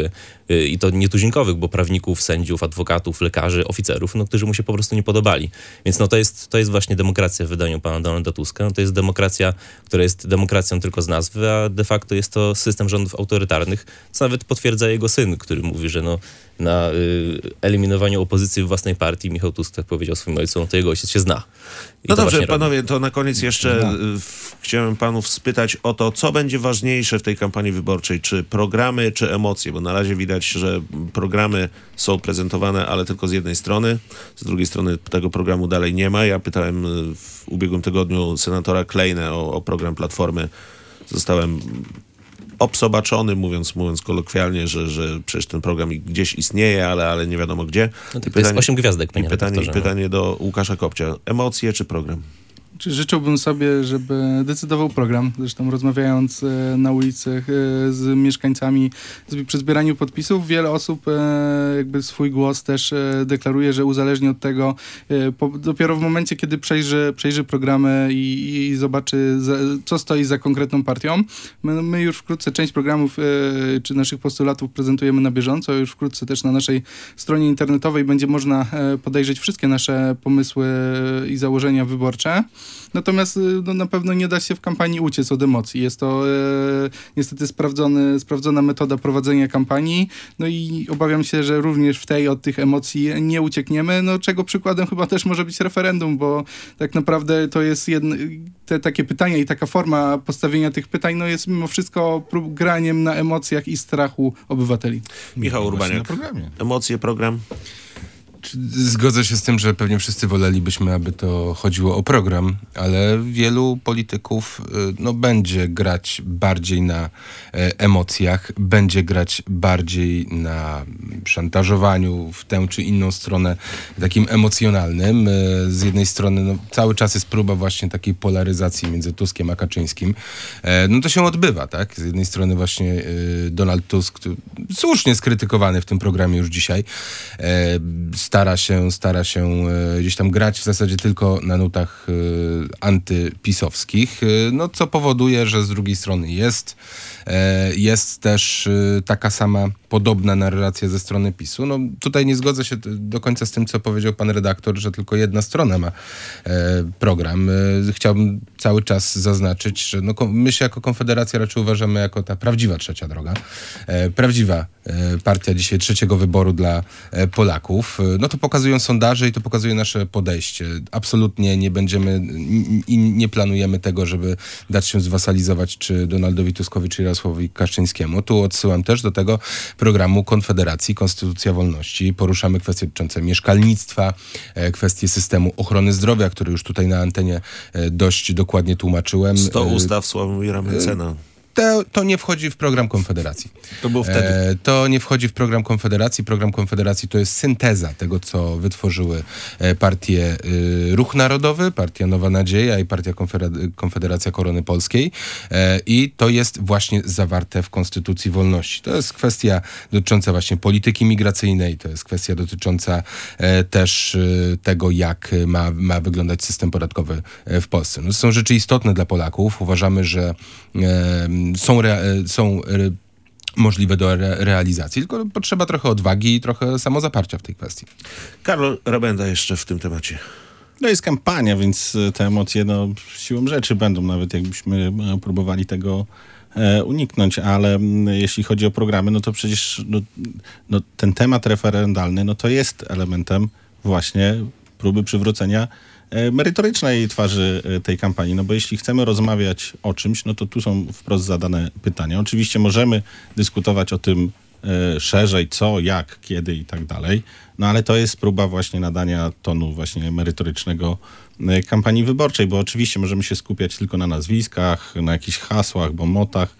i to nietuzinkowych, bo prawników, sędziów, adwokatów, lekarzy, oficerów, no, którzy mu się po prostu nie podobali. Więc no, to jest właśnie demokracja w wydaniu pana Donalda Tuska. No, to jest demokracja, która jest demokracją tylko z nazwy, a de facto jest to system rządów autorytarnych, co nawet potwierdza jego syn, który mówi, że no, na eliminowaniu opozycji w własnej partii Michał Tusk tak powiedział swoim ojcu, no to jego ojciec się zna. No dobrze, panowie, to na koniec jeszcze chciałem panów spytać o to, co będzie ważniejsze w tej kampanii wyborczej, czy programy, czy emocje, bo na razie widać, że programy są prezentowane, ale tylko z jednej strony, z drugiej strony tego programu dalej nie ma. Ja pytałem w ubiegłym tygodniu senatora Kleinę o program Platformy. Zostałem obsobaczony, mówiąc kolokwialnie, że przecież ten program gdzieś istnieje, ale nie wiadomo gdzie. No to jest 8 gwiazdek, panie redaktorze. Pytanie do Łukasza Kopcia. Emocje czy program? Życzyłbym sobie, żeby decydował program. Zresztą rozmawiając na ulicy z mieszkańcami przy zbieraniu podpisów, wiele osób jakby swój głos też deklaruje, że uzależni od tego dopiero w momencie, kiedy przejrzy programy i zobaczy, co stoi za konkretną partią. My już wkrótce część programów czy naszych postulatów prezentujemy na bieżąco. Już wkrótce też na naszej stronie internetowej będzie można podejrzeć wszystkie nasze pomysły i założenia wyborcze. Natomiast no, na pewno nie da się w kampanii uciec od emocji. Jest to niestety sprawdzona metoda prowadzenia kampanii. No i obawiam się, że również od tych emocji nie uciekniemy. No, czego przykładem chyba też może być referendum, bo tak naprawdę to jest takie pytania i taka forma postawienia tych pytań no, jest mimo wszystko graniem na emocjach i strachu obywateli. Michał Urbaniak. Emocje, program. Zgodzę się z tym, że pewnie wszyscy wolelibyśmy, aby to chodziło o program, ale wielu polityków no, będzie grać bardziej na emocjach, będzie grać bardziej na szantażowaniu w tę czy inną stronę takim emocjonalnym. Z jednej strony no, cały czas jest próba właśnie takiej polaryzacji między Tuskiem a Kaczyńskim. No to się odbywa, tak? Z jednej strony właśnie Donald Tusk, słusznie skrytykowany w tym programie już dzisiaj, stara się gdzieś tam grać w zasadzie tylko na nutach antypisowskich, no co powoduje, że z drugiej strony jest też taka sama podobna narracja ze strony PiS-u. No tutaj nie zgodzę się do końca z tym, co powiedział pan redaktor, że tylko jedna strona ma program. Chciałbym cały czas zaznaczyć, że my się jako Konfederacja raczej uważamy jako ta prawdziwa trzecia droga. Prawdziwa partia dzisiaj trzeciego wyboru dla Polaków. No to pokazują sondaże i to pokazuje nasze podejście. Absolutnie nie będziemy i nie planujemy tego, żeby dać się zwasalizować czy Donaldowi Tuskowi, czy Jarosławowi Kaczyńskiemu. Tu odsyłam też do tego programu Konfederacji Konstytucja Wolności. Poruszamy kwestie dotyczące mieszkalnictwa, kwestie systemu ochrony zdrowia, który już tutaj na antenie dość dokładnie tłumaczyłem. 100 ustaw Sławomira Mencena. To nie wchodzi w program Konfederacji. To było wtedy. To nie wchodzi w program Konfederacji. Program Konfederacji to jest synteza tego, co wytworzyły partie Ruch Narodowy, Partia Nowa Nadzieja i Partia Konfederacja Korony Polskiej. I to jest właśnie zawarte w Konstytucji Wolności. To jest kwestia dotycząca właśnie polityki migracyjnej, to jest kwestia dotycząca też tego, jak ma wyglądać system podatkowy w Polsce. No, to są rzeczy istotne dla Polaków. Uważamy, że są możliwe do realizacji, tylko potrzeba trochę odwagi i trochę samozaparcia w tej kwestii. Karol Rabenda jeszcze w tym temacie. No jest kampania, więc te emocje siłą rzeczy będą, nawet jakbyśmy próbowali tego uniknąć, ale jeśli chodzi o programy, no to przecież ten temat referendalny, no to jest elementem właśnie próby przywrócenia merytorycznej twarzy tej kampanii, no bo jeśli chcemy rozmawiać o czymś, no to tu są wprost zadane pytania. Oczywiście możemy dyskutować o tym szerzej, co, jak, kiedy i tak dalej, no ale to jest próba właśnie nadania tonu właśnie merytorycznego kampanii wyborczej, bo oczywiście możemy się skupiać tylko na nazwiskach, na jakichś hasłach, bomotach.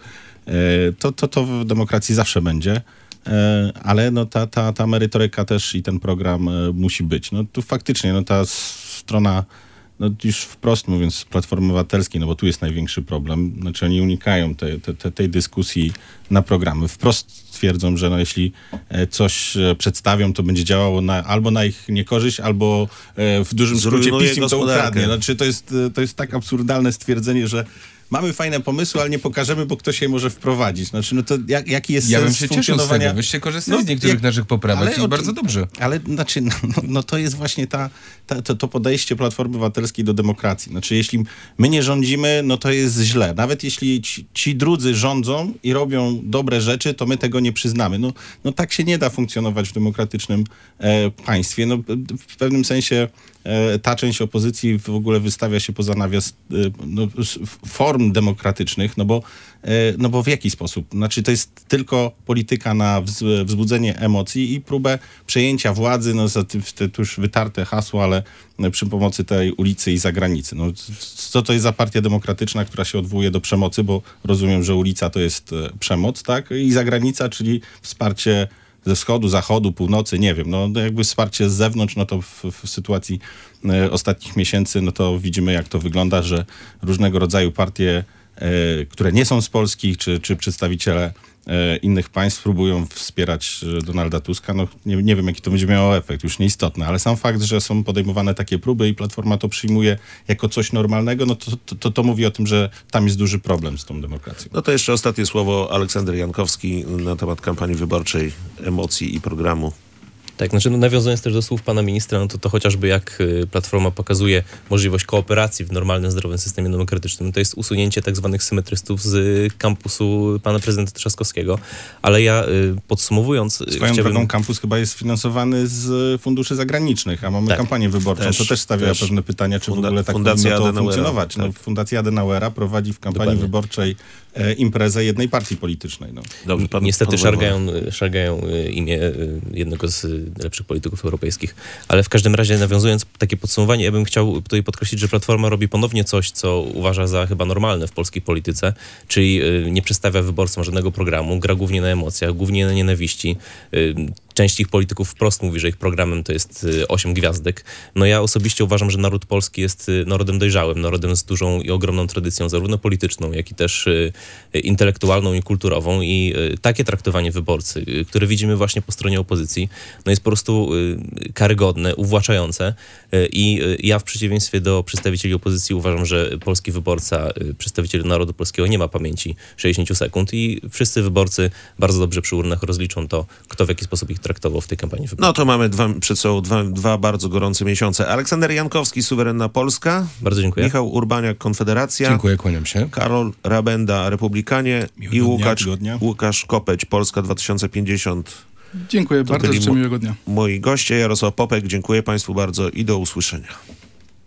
To w demokracji zawsze będzie. Ale no ta merytoryka też i ten program musi być. No tu faktycznie ta strona, no już wprost mówiąc, Platformy Obywatelskiej, no bo tu jest największy problem. Znaczy oni unikają tej dyskusji na programy. Wprost twierdzą, że jeśli coś przedstawią, to będzie działało albo na ich niekorzyść, albo w dużym skrócie PiS im to ukradnie. Znaczy to jest tak absurdalne stwierdzenie, że mamy fajne pomysły, ale nie pokażemy, bo ktoś je może wprowadzić. Znaczy, no to jaki jest sens funkcjonowania? Ja bym się cieszył z tego. Wyście korzystali z niektórych naszych poprawek i bardzo dobrze. Ale znaczy, to jest właśnie to podejście Platformy Obywatelskiej do demokracji. Znaczy, jeśli my nie rządzimy, no to jest źle. Nawet jeśli ci drudzy rządzą i robią dobre rzeczy, to my tego nie przyznamy. No tak się nie da funkcjonować w demokratycznym państwie. No, w pewnym sensie ta część opozycji w ogóle wystawia się poza nawias form demokratycznych, no bo w jaki sposób? Znaczy to jest tylko polityka na wzbudzenie emocji i próbę przejęcia władzy, te już wytarte hasło, ale przy pomocy tej ulicy i zagranicy. No, co to jest za partia demokratyczna, która się odwołuje do przemocy, bo rozumiem, że ulica to jest przemoc, tak? I zagranica, czyli wsparcie ze wschodu, zachodu, północy, nie wiem, no jakby wsparcie z zewnątrz, no to w sytuacji ostatnich miesięcy, no to widzimy, jak to wygląda, że różnego rodzaju partie, które nie są z Polski, czy przedstawiciele innych państw próbują wspierać Donalda Tuska. No nie wiem, jaki to będzie miało efekt, już nieistotne, ale sam fakt, że są podejmowane takie próby i Platforma to przyjmuje jako coś normalnego, no to mówi o tym, że tam jest duży problem z tą demokracją. No to jeszcze ostatnie słowo Aleksander Jankowski na temat kampanii wyborczej, emocji i programu. Tak, znaczy nawiązując też do słów pana ministra, no to chociażby jak Platforma pokazuje możliwość kooperacji w normalnym, zdrowym systemie demokratycznym, to jest usunięcie tak zwanych symetrystów z kampusu pana prezydenta Trzaskowskiego. Ale ja podsumowując... Swoją drogą kampus chyba jest finansowany z funduszy zagranicznych, a mamy kampanię wyborczą. To też stawia pewne pytania, czy w ogóle tak powinno to funkcjonować. Tak. No, Fundacja Adenauera prowadzi w kampanii wyborczej imprezę jednej partii politycznej. No. Dobrze, niestety szargają imię jednego z lepszych polityków europejskich. Ale w każdym razie, nawiązując takie podsumowanie, ja bym chciał tutaj podkreślić, że Platforma robi ponownie coś, co uważa za chyba normalne w polskiej polityce, czyli nie przedstawia wyborcom żadnego programu, gra głównie na emocjach, głównie na nienawiści. część ich polityków wprost mówi, że ich programem to jest 8 gwiazdek. No ja osobiście uważam, że naród polski jest narodem dojrzałym, narodem z dużą i ogromną tradycją, zarówno polityczną, jak i też intelektualną i kulturową i takie traktowanie wyborcy, które widzimy właśnie po stronie opozycji, no jest po prostu karygodne, uwłaczające i ja w przeciwieństwie do przedstawicieli opozycji uważam, że polski wyborca, przedstawiciel narodu polskiego nie ma pamięci 60 sekund i wszyscy wyborcy bardzo dobrze przy urnach rozliczą to, kto w jaki sposób ich traktował w tej kampanii wyborczej. No to mamy przed sobą dwa bardzo gorące miesiące. Aleksander Jankowski, Suwerenna Polska. Bardzo dziękuję. Michał Urbaniak, Konfederacja. Dziękuję, kłaniam się. Karol Rabenda, Republikanie. Miłego I Łukasz Kopeć, Polska 2050. Dziękuję bardzo, byli życzę miłego dnia. Moi goście, Jarosław Popek, dziękuję Państwu bardzo i do usłyszenia.